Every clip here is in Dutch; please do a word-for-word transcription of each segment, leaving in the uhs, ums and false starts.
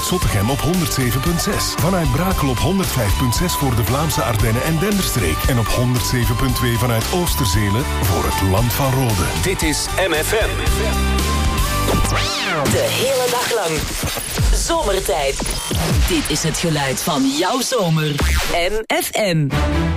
vanuit Zottegem op honderd zeven komma zes. Vanuit Brakel op honderd vijf komma zes voor de Vlaamse Ardennen en Denderstreek. En op honderd zeven komma twee vanuit Oosterzelen voor het Land van Rode. Dit is M F M. De hele dag lang. Zomertijd. Dit is het geluid van jouw zomer. M F M.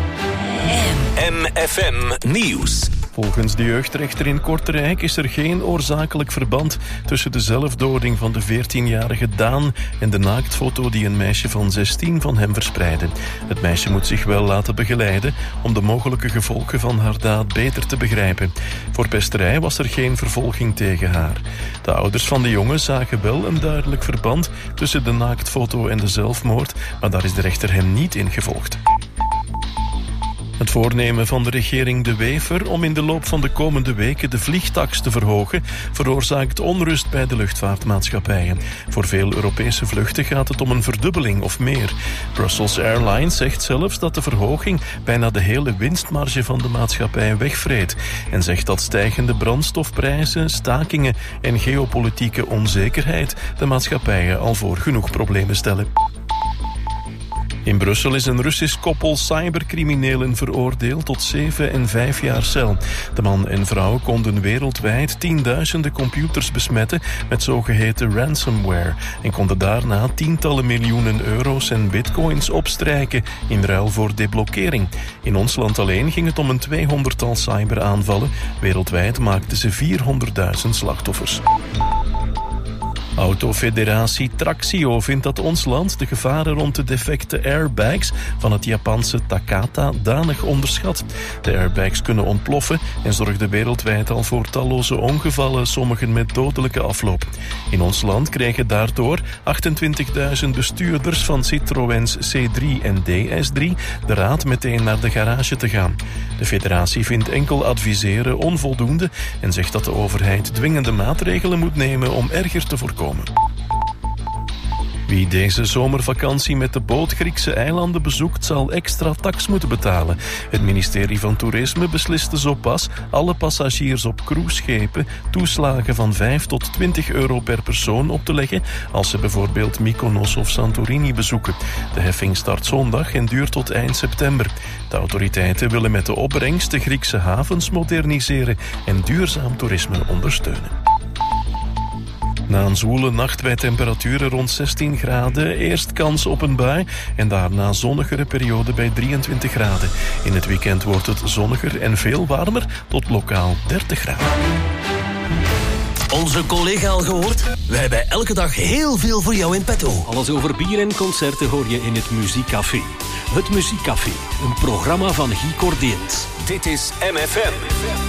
M F M Nieuws. Volgens de jeugdrechter in Kortrijk is er geen oorzakelijk verband tussen de zelfdoding van de veertienjarige Daan en de naaktfoto die een meisje van zestien van hem verspreidde. Het meisje moet zich wel laten begeleiden om de mogelijke gevolgen van haar daad beter te begrijpen. Voor pesterij was er geen vervolging tegen haar. De ouders van de jongen zagen wel een duidelijk verband tussen de naaktfoto en de zelfmoord, maar daar is de rechter hem niet in gevolgd. Het voornemen van de regering De Wever om in de loop van de komende weken de vliegtaks te verhogen veroorzaakt onrust bij de luchtvaartmaatschappijen. Voor veel Europese vluchten gaat het om een verdubbeling of meer. Brussels Airlines zegt zelfs dat de verhoging bijna de hele winstmarge van de maatschappij wegvreet en zegt dat stijgende brandstofprijzen, stakingen en geopolitieke onzekerheid de maatschappijen al voor genoeg problemen stellen. In Brussel is een Russisch koppel cybercriminelen veroordeeld tot zeven en vijf jaar cel. De man en vrouw konden wereldwijd tienduizenden computers besmetten met zogeheten ransomware en konden daarna tientallen miljoenen euro's en bitcoins opstrijken in ruil voor deblokkering. In ons land alleen ging het om een tweehonderdtal cyberaanvallen. Wereldwijd maakten ze vierhonderdduizend slachtoffers. Autofederatie Traxio vindt dat ons land de gevaren rond de defecte airbags van het Japanse Takata danig onderschat. De airbags kunnen ontploffen en zorgden wereldwijd al voor talloze ongevallen, sommigen met dodelijke afloop. In ons land kregen daardoor achtentwintigduizend bestuurders van Citroëns C drie en D S drie de raad meteen naar de garage te gaan. De federatie vindt enkel adviseren onvoldoende en zegt dat de overheid dwingende maatregelen moet nemen om erger te voorkomen. Wie deze zomervakantie met de boot Griekse eilanden bezoekt, zal extra tax moeten betalen. Het ministerie van Toerisme besliste zo pas alle passagiers op cruiseschepen toeslagen van vijf tot twintig euro per persoon op te leggen als ze bijvoorbeeld Mykonos of Santorini bezoeken. De heffing start zondag en duurt tot eind september. De autoriteiten willen met de opbrengst de Griekse havens moderniseren en duurzaam toerisme ondersteunen. Na een zwoele nacht bij temperaturen rond zestien graden, eerst kans op een bui en daarna zonnigere periode bij drieëntwintig graden. In het weekend wordt het zonniger en veel warmer tot lokaal dertig graden. Onze collega al gehoord? Wij hebben elke dag heel veel voor jou in petto. Alles over bier en concerten hoor je in het Muziekcafé. Het Muziekcafé, een programma van Guy Cordeens. Dit is M F M.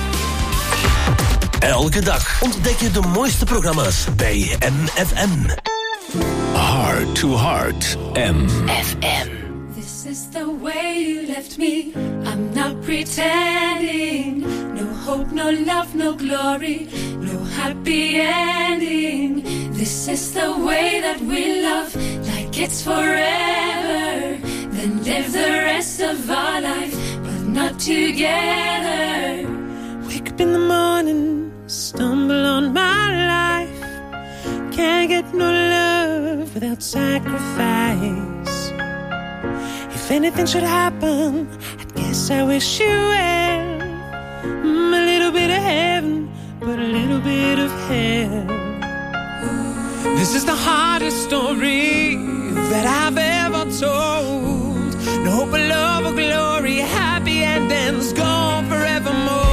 Elke dag ontdek je de mooiste programma's bij M F M. Heart to Heart, M F M. This is the way you left me. I'm not pretending. No hope, no love, no glory. No happy ending. This is the way that we love. Like it's forever. Then live the rest of our life. But not together. Wake up in the morning, stumble on my life. Can't get no love without sacrifice. If anything should happen, I guess I wish you well. Mm, a little bit of heaven, but a little bit of hell. This is the hardest story that I've ever told. No hope of love or glory, happy endings gone forevermore.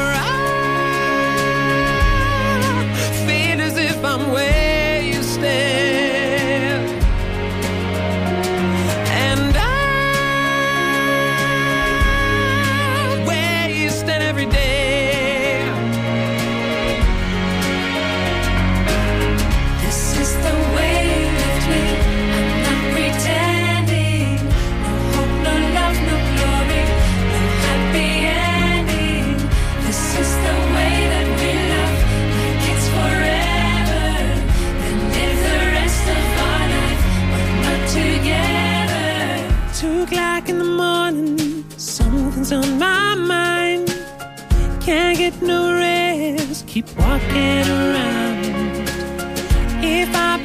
I'm where you stand, and I'm where you stand every day. This is the way you left me. I'm not pretending. No hope, no love, no glory, no happy ending. This is the way that we love, like it's forever. Two o'clock in the morning, something's on my mind. Can't get no rest, keep walking around. If I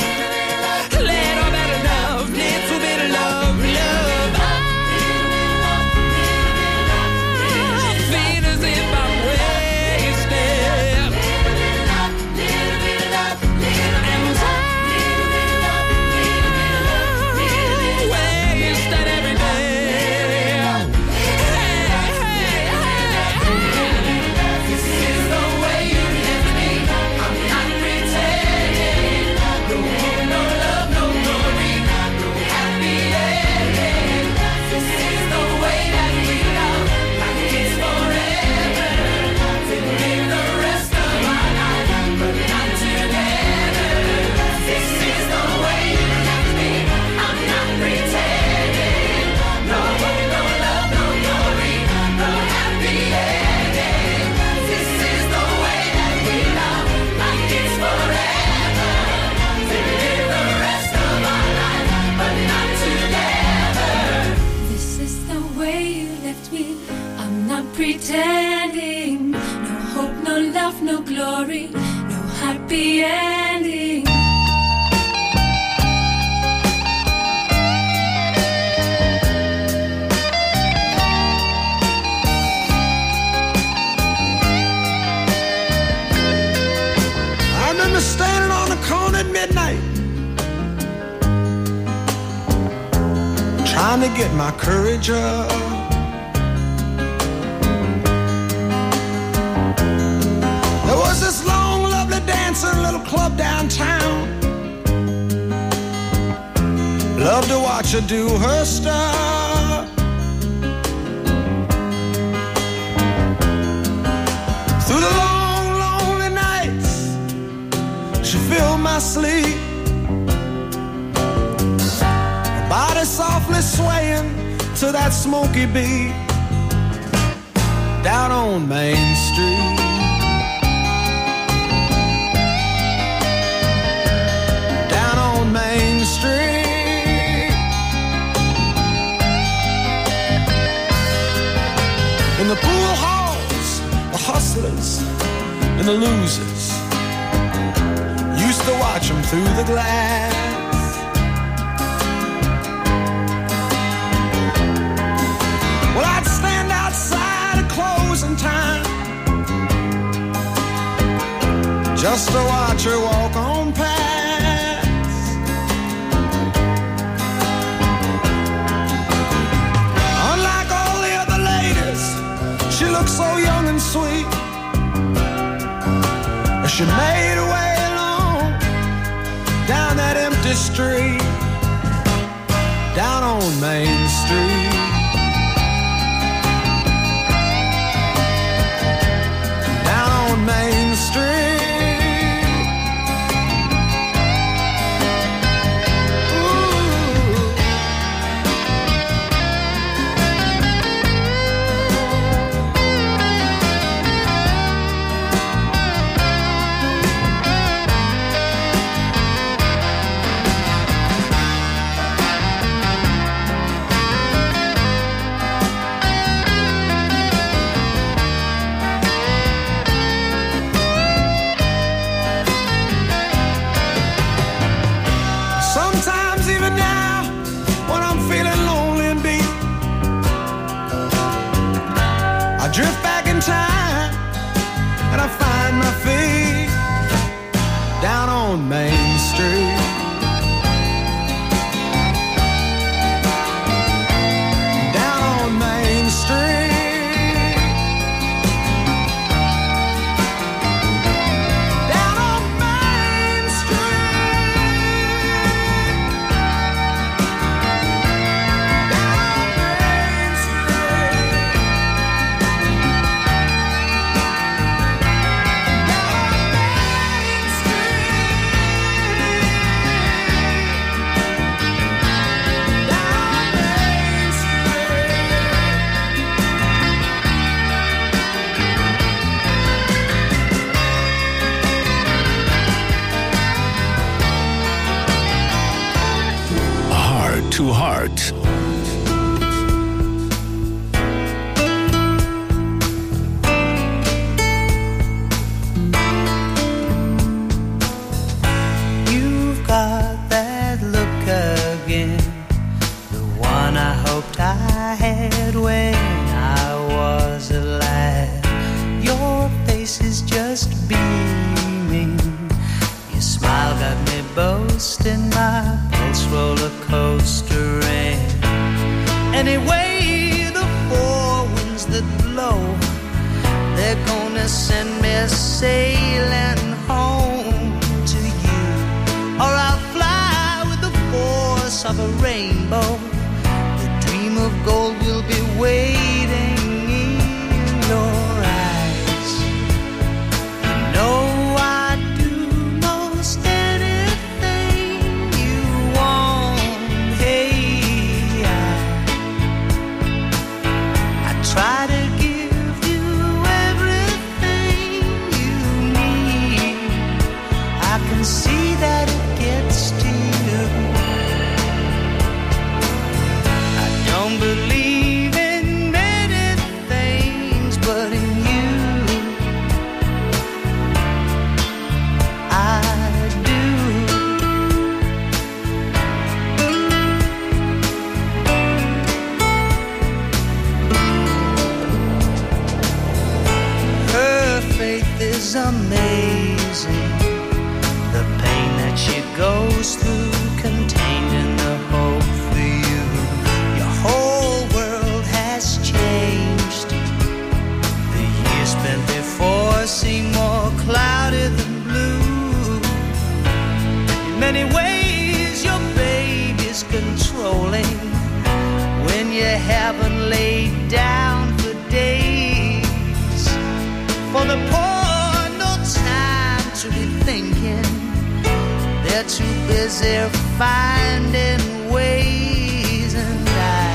Little bit of love, little bit of love, love. I feel as if I'm wasted. And I'm wasted every day. Hey, hey, hey. This is the way you left me. I'm not pretending. No hope, no love, no glory, no happy ending. This is the way that we love, like it's forever. To live the rest of our life, but not together. This is the way you left me. I'm not pretending. No hope, no love, no glory, no happy ending. This is the way that we love, like it's forever. To live the rest of our life, but not together. This is the way you left me. I'm not pretending. No hope, no love, no glory, no happy ending. I remember standing on the corner at midnight, trying to get my courage up. There was this long, lovely dancer in a little club downtown. Loved to watch her do her stuff. Through the long, lonely nights, she filled my sleep. Her body softly swaying to that smoky beat. Down on Main Street. Down on Main Street. In the pool halls, the hustlers and the losers used to watch them through the glass. Well, I'd stand outside at closing time just to watch her walk on past. Unlike all the other ladies, she looked so young and sweet. She made her way along down that empty street, down on Main Street. Down on Main Street. Ooh. Heart. You've got that look again, the one I hoped I had when I was a lad. Your face is just beaming, your smile got me boasting, my pulse roller coastering. Anyway, the four winds that blow, they're gonna send me sailing home to you, or I'll fly with the force of a rainbow. The dream of gold will be waiting in your eyes. You know I'd do most anything you want. Hey, I, I try to give you everything you need. I can see that it gets to you. I don't believe in many things, but in you I do. Her faith is amazing, the pain that she goes through, contained in the hope for you. Your whole world has changed. The years spent before seem more cloudy than blue. In many ways, your baby's controlling when you haven't laid down for days. For the poor, no time to be thinking. They're too busy finding ways, and I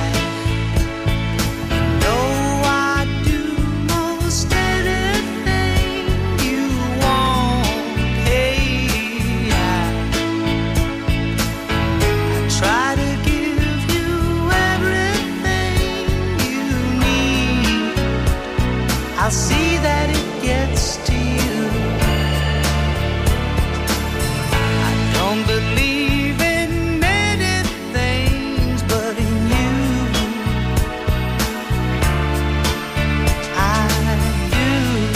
know I'd do most anything you want. Hey, I, I try to give you everything you need. I'll see that it gets to you. I don't believe in many things, but in you I do.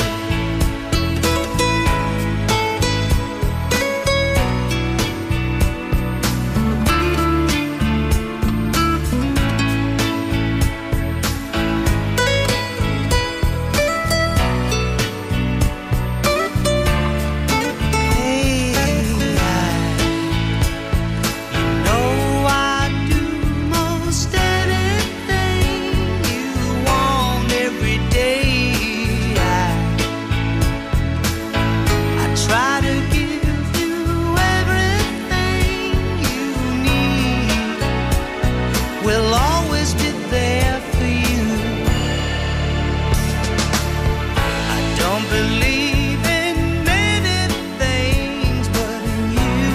Hey, I, you know I'd do most anything you want every day. I, I try to give you everything you need. We'll always be there for you. I don't believe in many things, but in you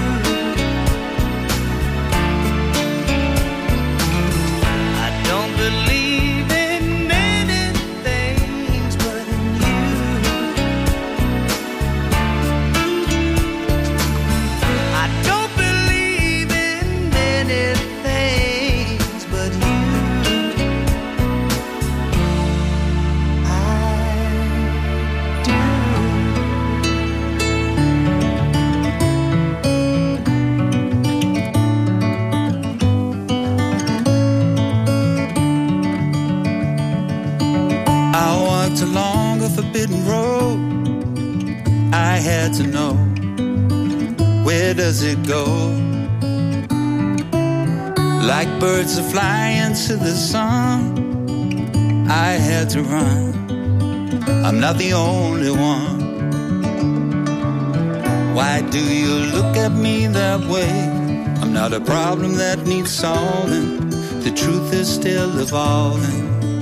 I don't believe in many things, but in you I don't believe in many things, but you I do. I walked along a forbidden road. I had to know, where does it go? Like birds that fly into the sun, I had to run. I'm not the only one. Why do you look at me that way? I'm not a problem that needs solving. The truth is still evolving.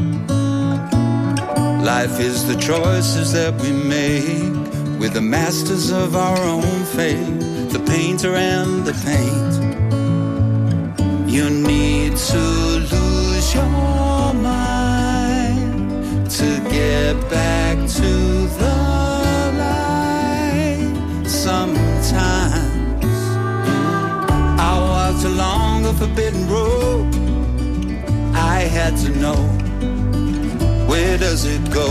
Life is the choices that we make. We're the masters of our own fate, the painter and the paint. You need to lose your mind to get back to the light. Sometimes I walked along a forbidden road. I had to know, where does it go?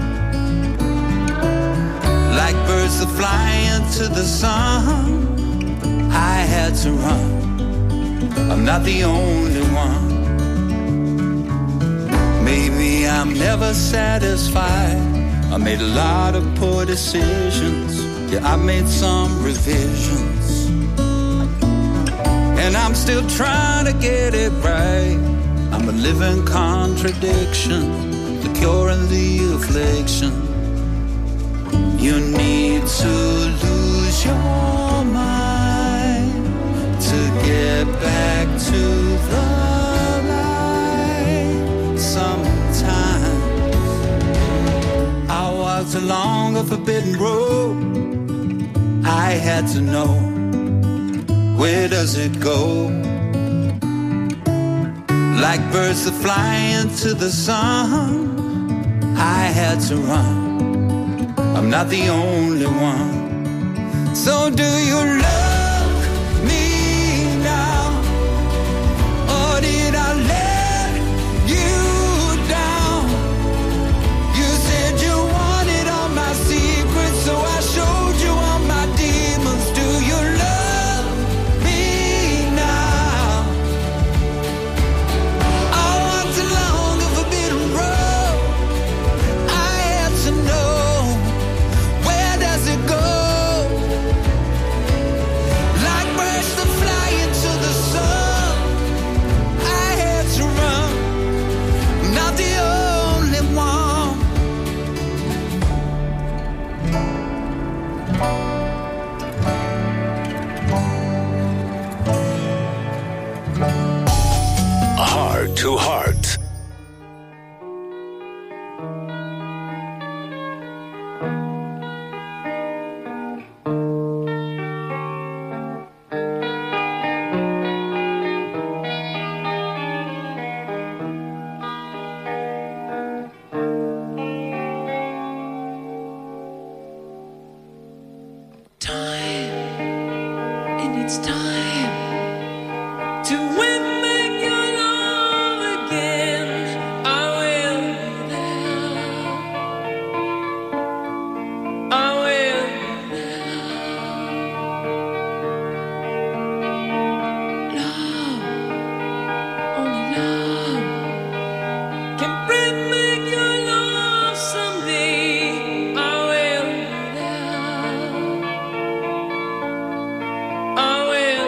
Like birds that fly into the sun, I had to run. I'm not the only one. Maybe I'm never satisfied. I made a lot of poor decisions. Yeah, I made some revisions. And I'm still trying to get it right. I'm a living contradiction, the cure and the affliction. You need to lose your mind to get back to the light. Sometimes I walked along a forbidden road. I had to know, where does it go? Like birds that fly into the sun, I had to run. I'm not the only one. So do you love me now? Or did I let you down? You said you wanted all my secrets, so I showed you all my demons. Do you love me now? I walked along a forbidden road. I had to know, where does it go? Like birds that fly into the sun, I had to run. I'm not the only one. Heart to Heart. Time, and it's time to win back your love again. I will be there. I will be there. Love, only love can bring back your love someday. I will be there. I will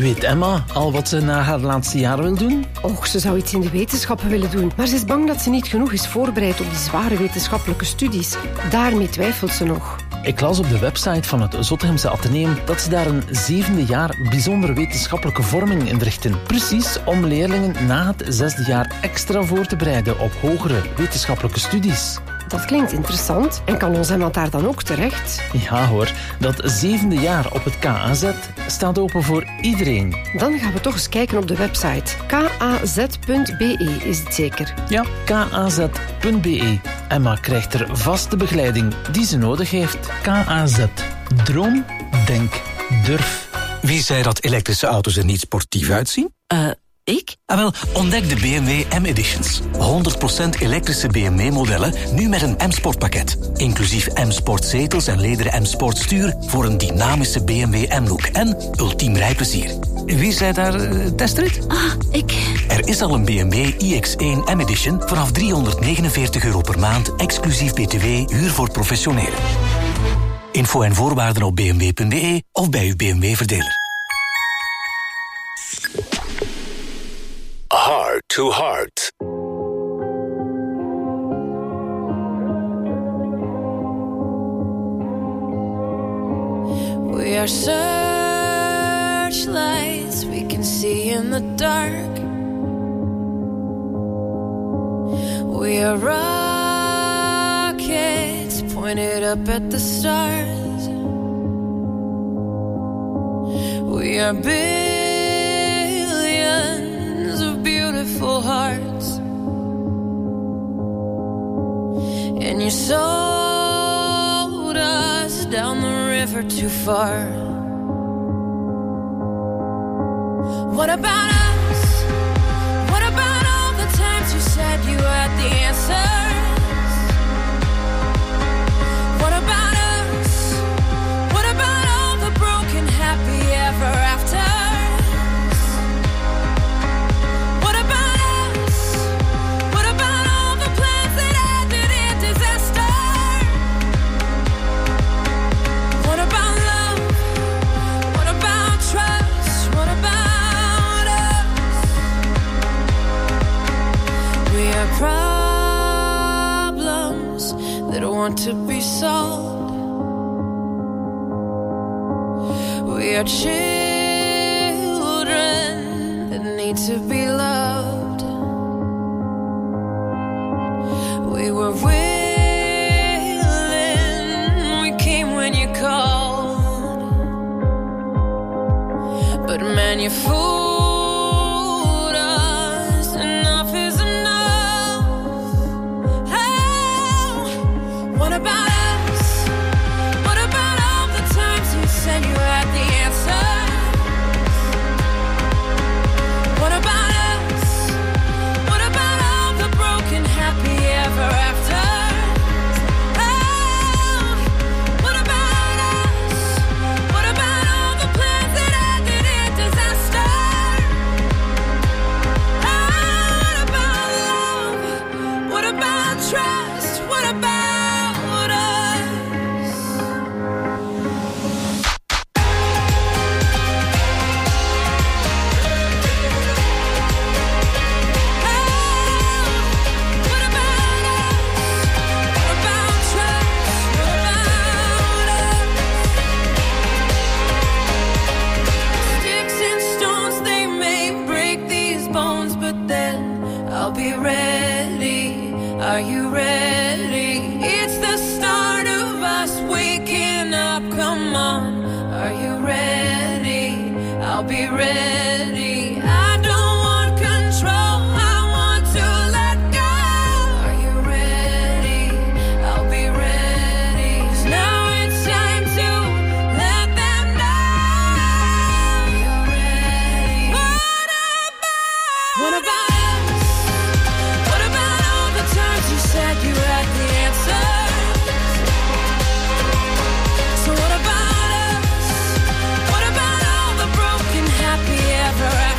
Weet Emma al wat ze na haar laatste jaar wil doen? Och, ze zou iets in de wetenschappen willen doen. Maar ze is bang dat ze niet genoeg is voorbereid op die zware wetenschappelijke studies. Daarmee twijfelt ze nog. Ik las op de website van het Zottegemse Atheneum dat ze daar een zevende jaar bijzondere wetenschappelijke vorming inrichten. Precies om leerlingen na het zesde jaar extra voor te bereiden op hogere wetenschappelijke studies. Dat klinkt interessant. En kan ons Emma daar dan ook terecht? Ja hoor, dat zevende jaar op het K A Z staat open voor iedereen. Dan gaan we toch eens kijken op de website. k a z punt b e is het zeker? Ja, k a z punt b e. Emma krijgt er vaste begeleiding die ze nodig heeft. K A Z. Droom, denk, durf. Wie zei dat elektrische auto's er niet sportief uitzien? Eh... Uh. Ik? Ah, wel, ontdek de B M W M-Editions. honderd procent elektrische B M W-modellen, nu met een M-Sport-pakket. Inclusief M-Sport zetels en lederen M-Sport stuur voor een dynamische B M W M-look en ultiem rijplezier. Wie zei daar uh, testrit? Ah, ik. Er is al een B M W i X één M-Edition vanaf driehonderdnegenenveertig euro per maand, exclusief B T W, huur voor professionelen. Info en voorwaarden op b m w punt b e of bij uw B M W-verdeler. Heart to Heart. We are searchlights we can see in the dark. We are rockets pointed up at the stars. We are billions of beautiful hearts. And you sold us down the river too far. What about us? What about all the times you said you had the answers? What about us? What about all the broken happy ever afters? What about us? What about all the plans that ended in disaster? What about love? What about trust? What about us? We are problems that want to be solved. We are children that need to be loved. We were willing, we came when you called. But man, you fooled us, enough is enough. Oh, what about us? What about all the times you said you had the answer? What about us? What about all the broken happy ever afters? Oh, what about us? What about all the plans that ended in disaster? Oh, what about love? What about trust? What about us? What about us? What about trust? What about us? Sticks and stones, they may break these bones, but then I'll be ready. Are you ready? It's the start of us waking up. Come on, are you ready? I'll be ready. I don't want control, I want to let go. Are you ready? I'll be ready. 'Cause now it's time to let them know. You're ready. What about? What about us? What about all the times you said you had the answers? So what about us? What about all the broken happy ever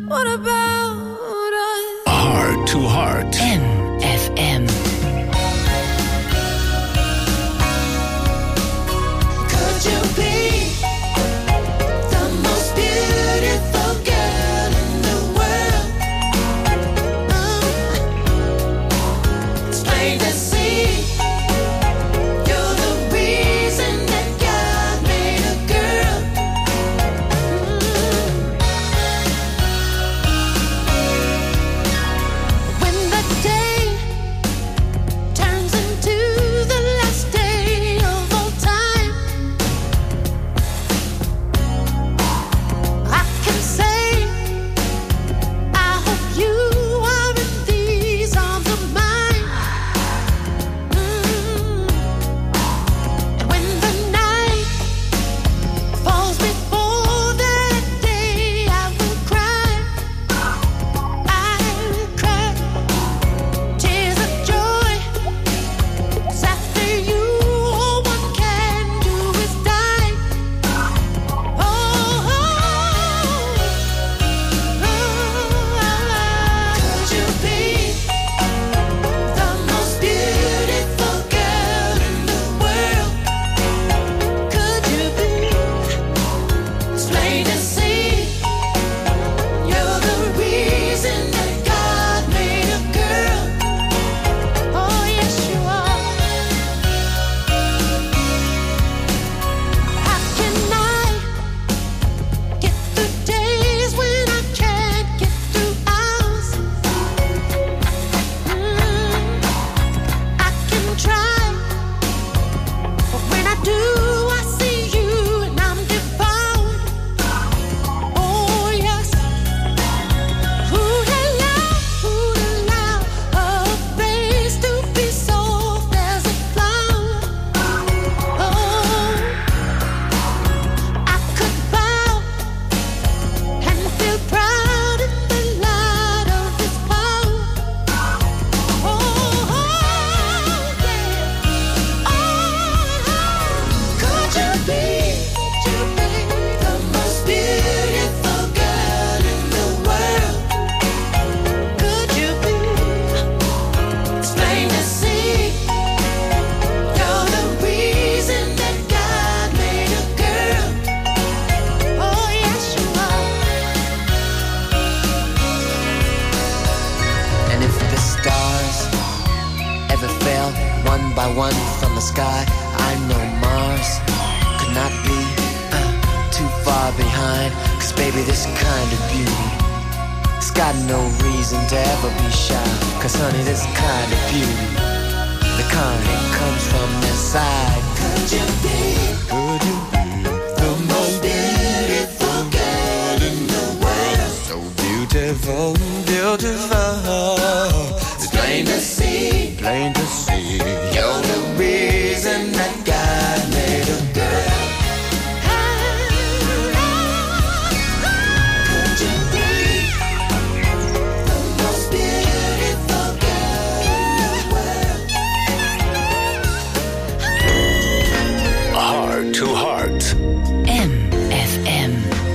What about us? Heart to Heart. M F M. Could you be the most beautiful girl in the world? Mm. It's plain to see you're the reason that God made a girl. Mm. When the day turns into the last day of all time, I can say I hope you are in these arms of mine. Mm. And when the night falls before that day, I will cry. I will cry tears of joy. 'Cause after you, all one can do is die. Oh, oh, oh. Could you be the most beautiful girl in the world? Could you be? It's plain to see you're the reason that God made a girl. Oh, yes, you are. How can I get through days when I can't get through hours? Mm. I can try, but when I do, I see you and I'm devoured. Oh, yes. Who'd allow, who'd allow a face to be soft as a flower? Oh, I could bow and feel proud in the light of His power. Oh, oh, yeah. Oh, could you be, could you be the most beautiful girl in the world? Could you be? It's plain to see you're the reason that God made a girl. Oh, yes, you are. And if the stars ever fell one by one from the sky, I know Mars could not be uh, too far behind. 'Cause baby, this kind of beauty, it's got no reason to ever be shy. 'Cause honey, this kind of beauty, the kind that comes from inside. Could you be, Could you be the most beautiful girl in the world? so beautiful, beautiful? It's plain to see Plain to see you're the reason that God made a girl. Could you be the most beautiful girl in the world? Heart to Heart. M F M.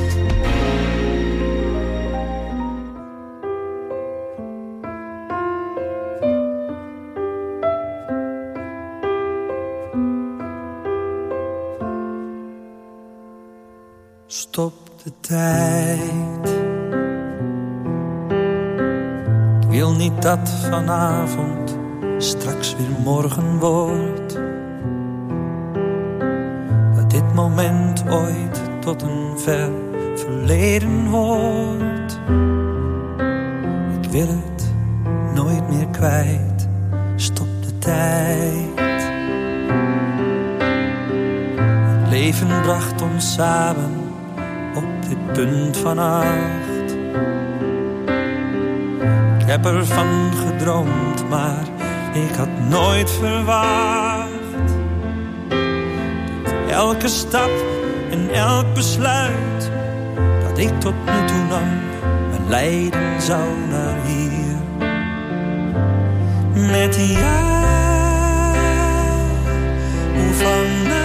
Stop de tijd. Ik wil niet dat vanavond straks weer morgen wordt. Dat dit moment ooit tot een ver verleden hoort. Ik wil het nooit meer kwijt. Stop de tijd. Het leven bracht ons samen op dit punt van acht. Ik heb ervan gedroomd, maar ik had nooit verwacht dat elke stap en elk besluit dat ik tot nu toe nam, me leiden zou naar hier. Met jou, hoe vanavond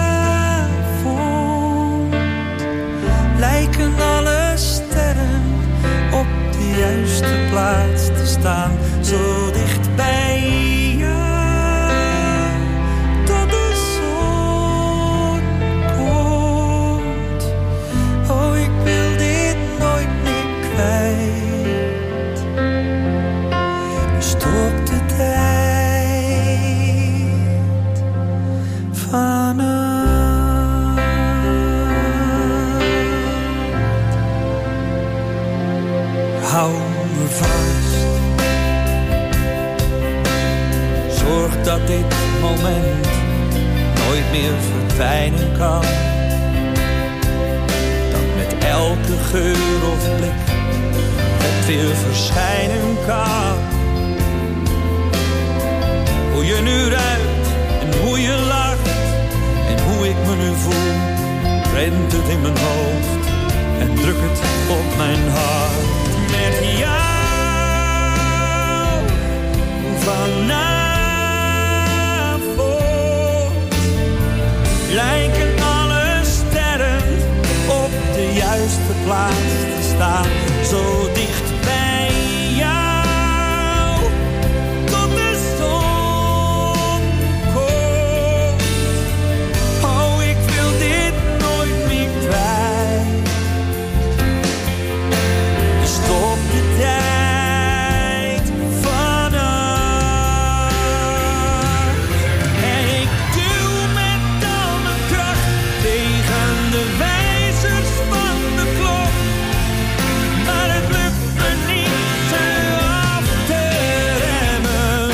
lijken alle sterren juiste plaats te staan, zo dicht bij jou, tot de zon komt. Oh, ik wil dit nooit meer kwijt. Stop de tijd vanaf. Hou me vast. Zorg dat dit moment nooit meer verdwijnen kan. Dat met elke geur of blik het weer verschijnen kan. Hoe je nu ruikt en hoe je lacht en hoe ik me nu voel, rent het in mijn hoofd en druk het op mijn hart. Met jou vanavond lijken alle sterren op de juiste plaats te staan, zo dicht bij jou, tot de zon komt. Oh, ik wil dit nooit meer kwijt. Stop de tijd vanaf. En ik duw met al mijn kracht tegen de wijzers van de klok. Maar het lukt me niet ze af te remmen.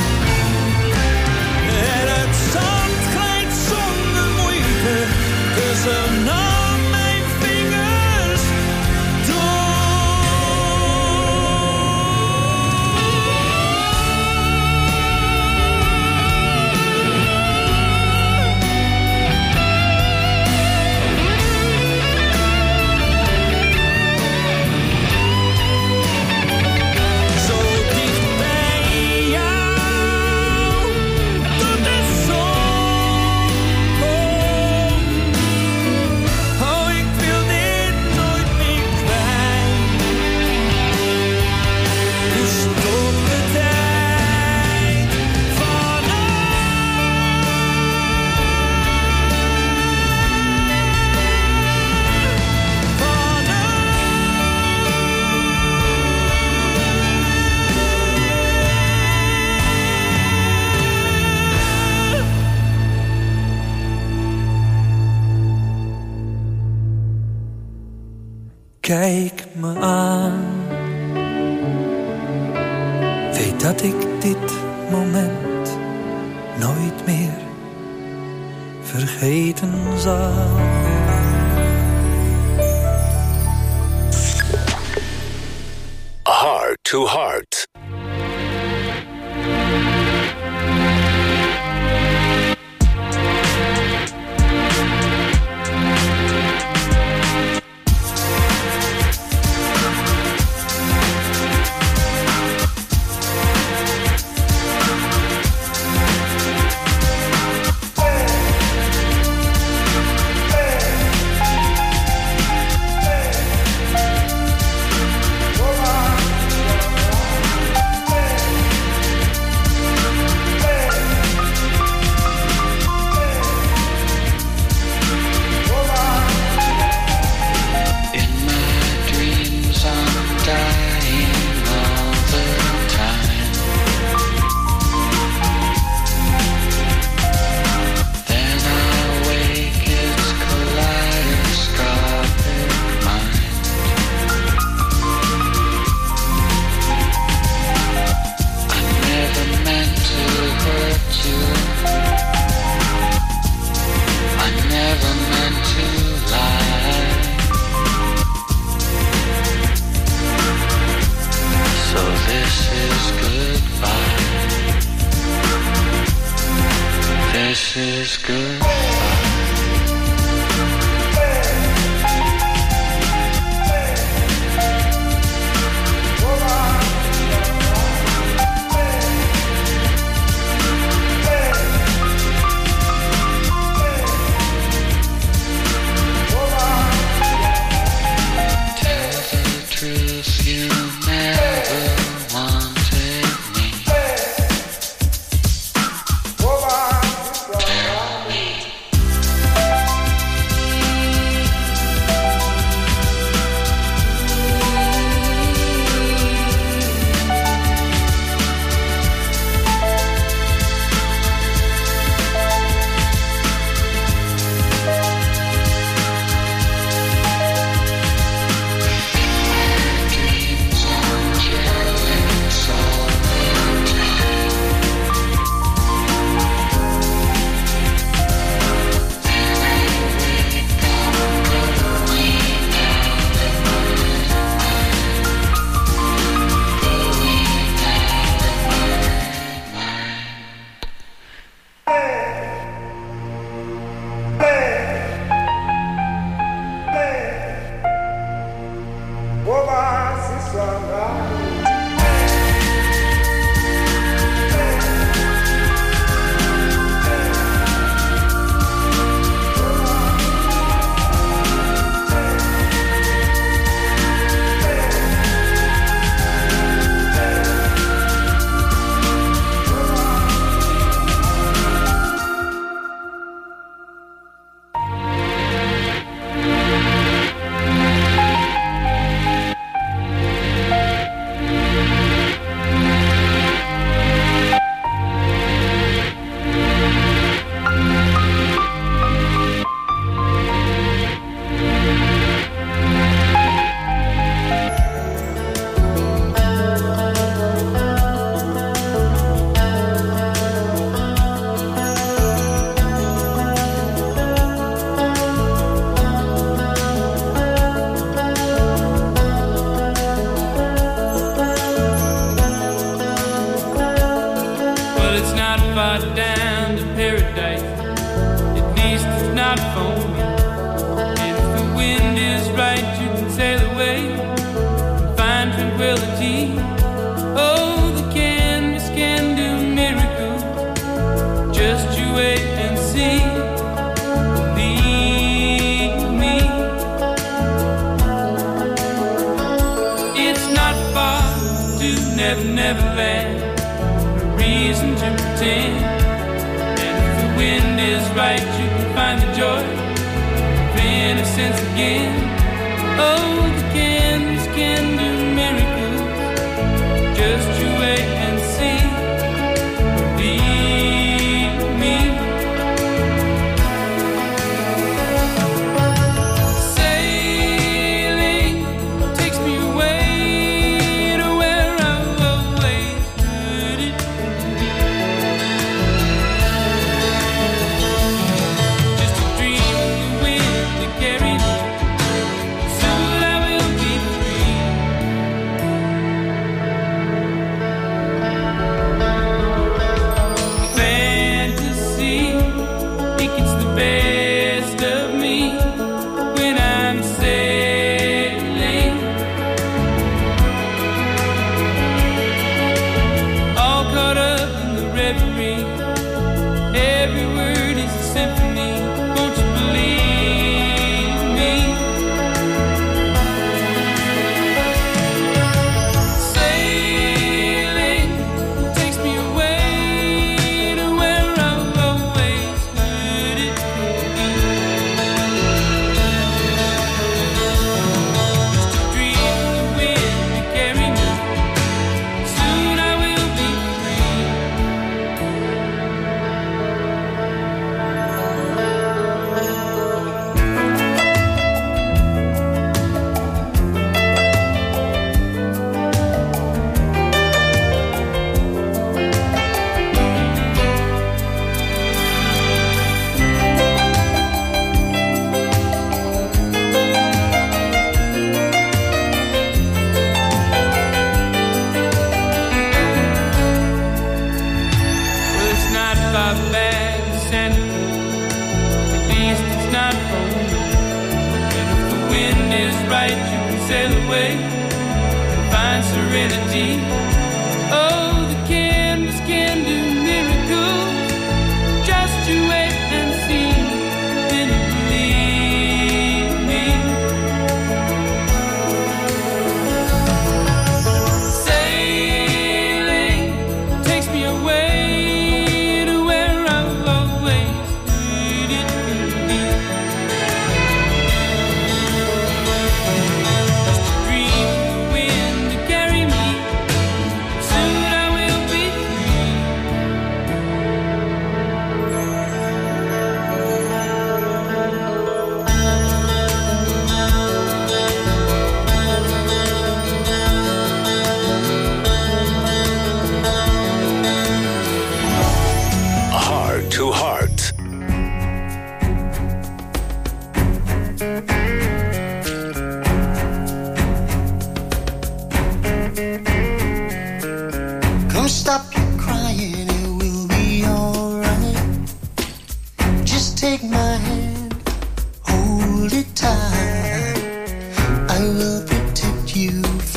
En het zand glijdt zonder moeite tussen al mijn vingers door. Zo dicht bij jou, tot de zon komt. Oh, ik wil dit nooit meer kwijt. Dus stop de tijd vanaf. Kijk me aan. Weet dat ik dit moment nooit meer vergeten zal. Heart to Heart. This is good. Tell the truth, you man.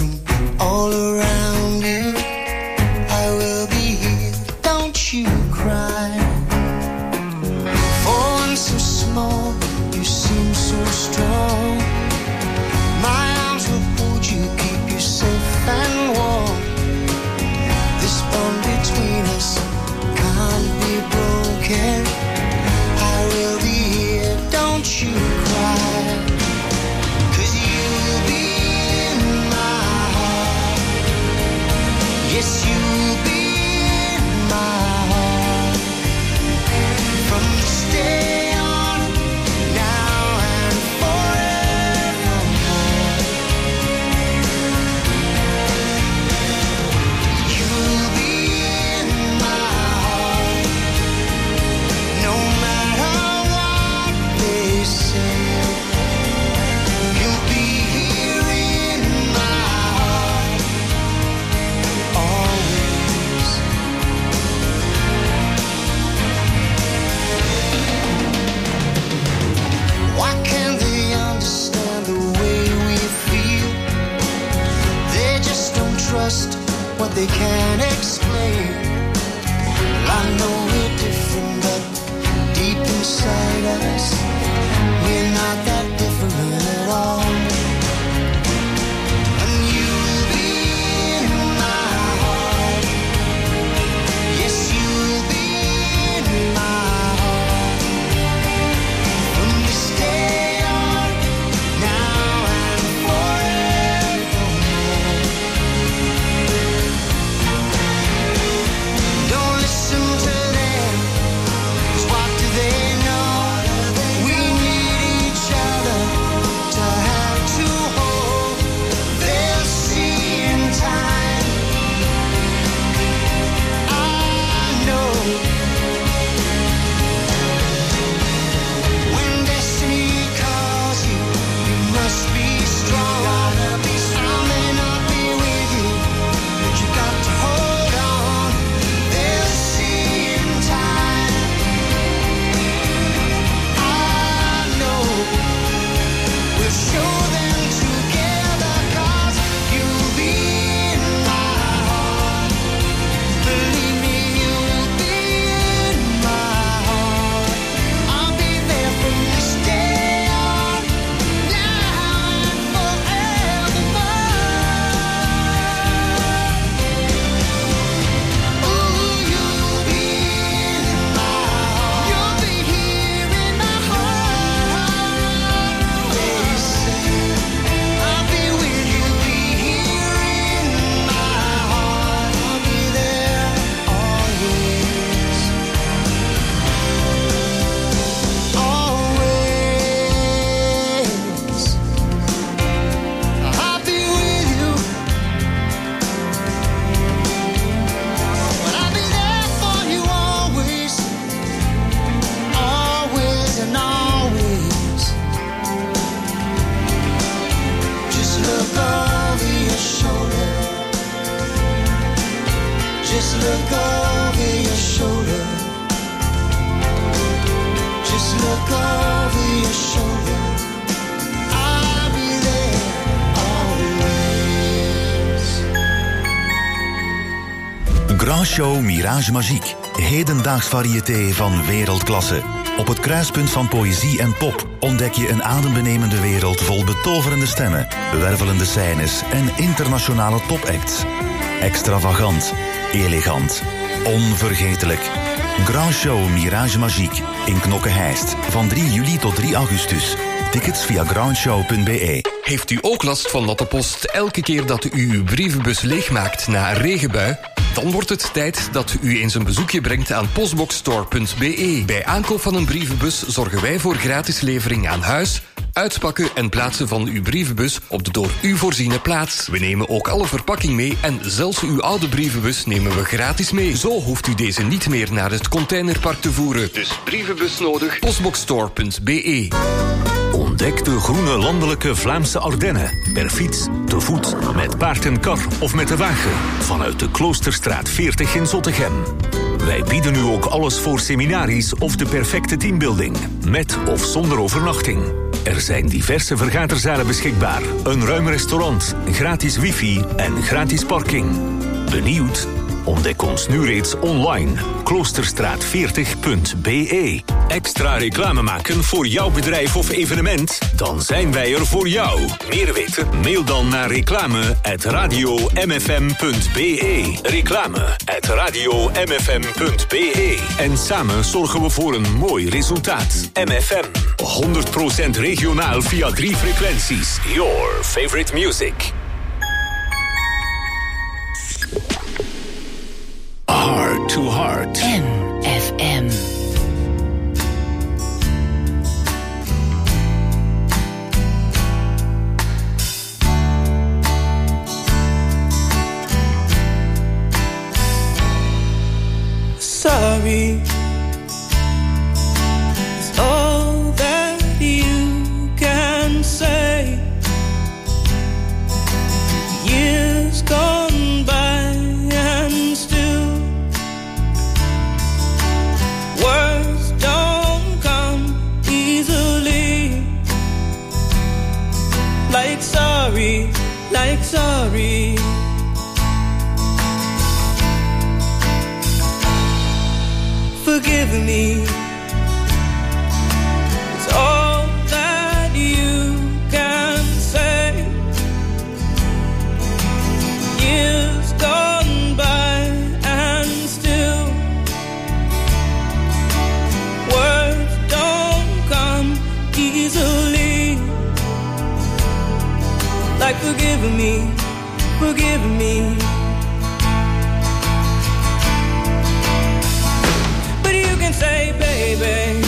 rain all around you, I will be here, don't you cry. For once so small, you seem so strong. My arms will hold you, keep you safe and warm. This bond between us can't be broken. I will be here, don't you cry. 'Cause you'll be in my heart. Yes, you'll be in my heart. From this day on, now and forevermore. You'll be in my heart. No matter what they say, you'll be here in my heart always. Why can't they understand the way we feel? They just don't trust what they can't explain. I know we're different, but deep inside us, we're not that different at all. And you'll be in my heart. Yes, you'll be in my heart. From this day on, now and forevermore. Don't listen to them, 'cause what do they know? We need each other to have to hold. They'll see in time. I know. When destiny calls you, you must be strong. I may not be with you, but you got to hold on. They'll see in time. I know. We'll show them together, 'cause you'll be in my heart. Believe me, you'll be in my heart. I'll be there from this day on, now and forevermore. Ooh, you'll be in my heart. You'll be here in my heart. They say I'll be with you, be here in my heart. I'll be there always, always. I'll be with you, but I'll be there for you always, always and always. Just look over your shoulder. Just look over your shoulder. Just look over your shoulder. I'll be there always. Grand Show Mirage Magique. Hedendaags variété van wereldklasse. Op het kruispunt van poëzie en pop ontdek je een adembenemende wereld vol betoverende stemmen, wervelende scènes en internationale topacts. Extravagant, elegant, onvergetelijk. Grand Show Mirage Magique in Knokke-Heist van drie juli tot drie augustus. Tickets via grandshow punt b e. Heeft u ook last van natte post elke keer dat u uw brievenbus leegmaakt na een regenbui? Dan wordt het tijd dat u eens een bezoekje brengt aan postboxstore punt b e. Bij aankoop van een brievenbus zorgen wij voor gratis levering aan huis, uitpakken en plaatsen van uw brievenbus op de door u voorziene plaats. We nemen ook alle verpakking mee en zelfs uw oude brievenbus nemen we gratis mee. Zo hoeft u deze niet meer naar het containerpark te voeren. Dus brievenbus nodig, postboxstore punt b e. Ontdek de groene landelijke Vlaamse Ardennen. Per fiets, te voet, met paard en kar of met de wagen. Vanuit de Kloosterstraat veertig in Zottegem. Wij bieden u ook alles voor seminaries of de perfecte teambuilding. Met of zonder overnachting. Er zijn diverse vergaderzalen beschikbaar, een ruim restaurant, gratis wifi en gratis parking. Benieuwd? Ontdek ons nu reeds online. kloosterstraat veertig punt b e. Extra reclame maken voor jouw bedrijf of evenement? Dan zijn wij er voor jou. Meer weten? Mail dan naar reclame at radio m f m punt b e. Reclame at radio m f m punt b e. En samen zorgen we voor een mooi resultaat. M F M. honderd procent regionaal via drie frequenties. Your favorite music. Heart to Heart. M F M. Sorry is all that you can say. Years gone by and still words don't come easily. Like sorry, like sorry. Forgive me, it's all that you can say. Years gone by and still words don't come easily. Like forgive me, forgive me. Say, baby,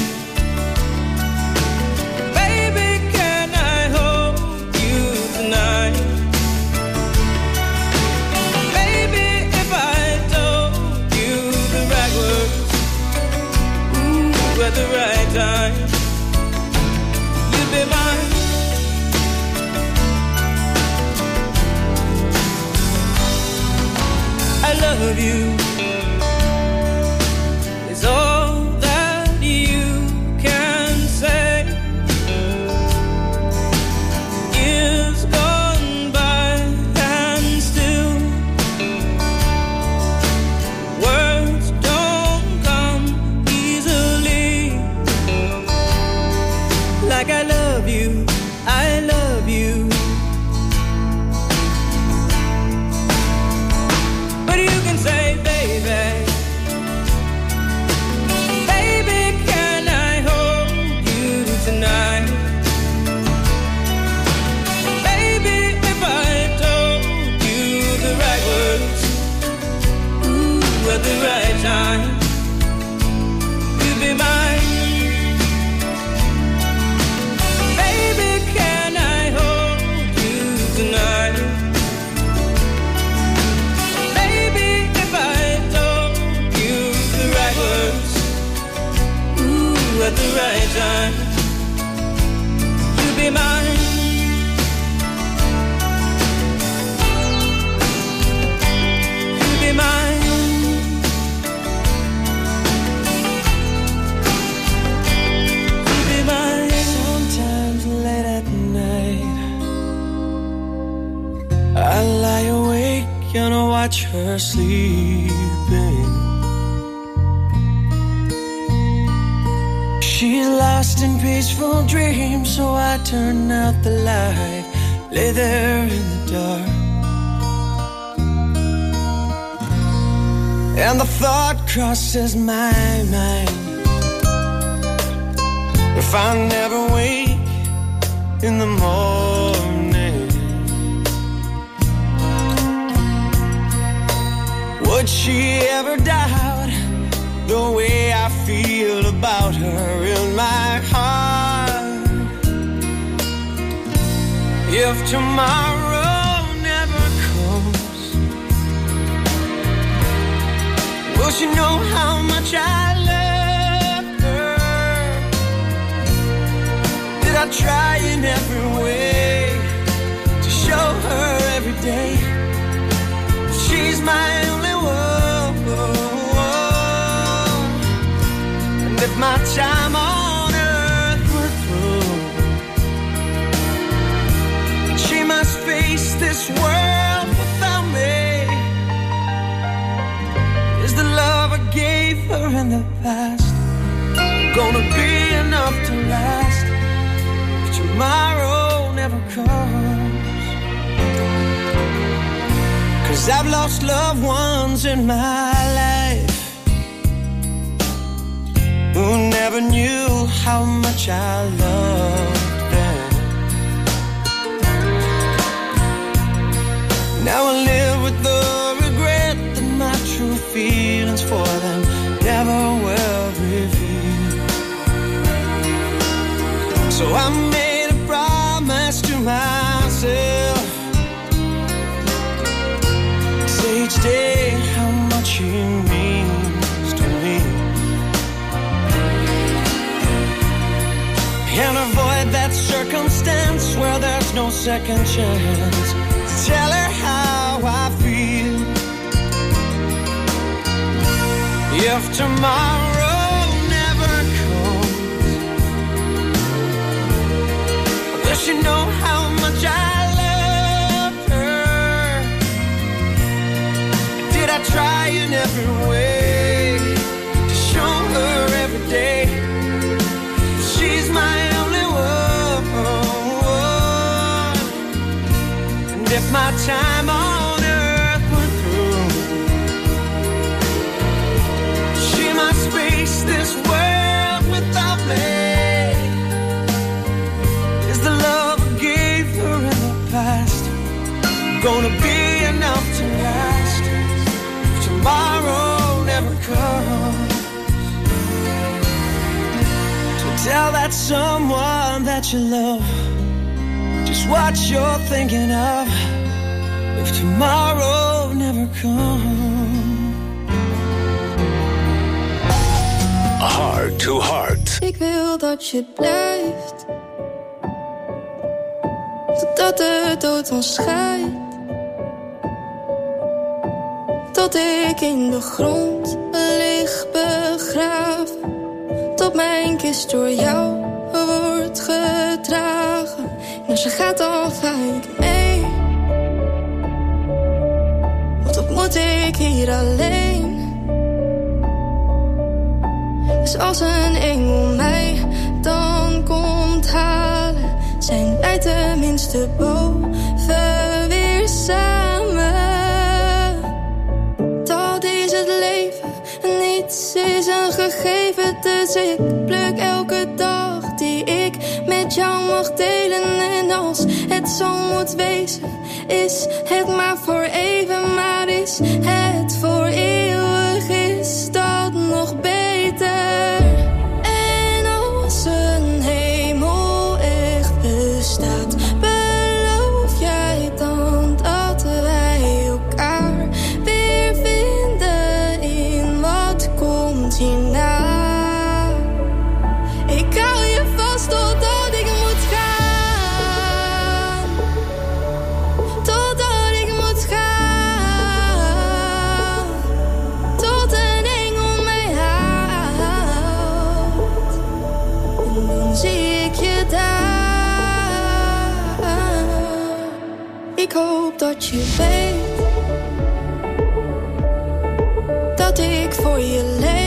baby, can I hold you tonight? Baby, if I told you the right words, ooh, at the right time, you'd be mine. I love you. It's all at the right time, you'll be mine. You'll be mine. You'll be mine. Sometimes late at night, I lie awake and I watch her sleeping. She's lost in peaceful dreams, so I turn out the light, lay there in the dark. And the thought crosses my mind, if I never wake in the morning, would she ever doubt the way I feel about her in my heart? If tomorrow never comes, will she know how much I love her? Did I try in every way to show her every day she's my only one? If my time on earth were through, this world without me? Is the love I gave her in the past gonna be enough to last if tomorrow never comes? 'Cause I've lost loved ones in my life who never knew how much I loved them. Now I live with the regret that my true feelings for them never will reveal. So I made a promise to myself, say each day how much he means to me, and avoid that circumstance where there's no second chance. Tell her how I feel. If tomorrow never comes, I wish you know how much I loved her. Did I try in every way to show her every day she's my only one? And if my time on earth went through, she must face this world without me. Is the love I gave her in the past gonna be enough to last if tomorrow never comes? To tell that someone that you love just what you're thinking of if tomorrow never comes. Heart to Heart. Ik wil dat je blijft totdat de dood ons scheidt, tot ik in de grond lig begraven, tot mijn kist door jou wordt gedragen. En als je gaat dan ga ik mee, want wat moet ik hier alleen? Dus als een engel mij dan komt halen, zijn wij tenminste boven weer samen. Dat is het leven, niets is een gegeven, dus ik pluk elke dag die ik met jou mag delen. En als het zo moet wezen, is het maar voor even, maar is het voor eeuwig, is dat nog beter. En als een hemel echt bestaat, beloof jij dan dat wij elkaar weer vinden in wat komt hierna? Ik hou je vast totdat ik moet gaan, totdat ik moet gaan, tot een engel mij haalt. En dan zie ik je daar. Ik hoop dat je weet dat ik voor je leef,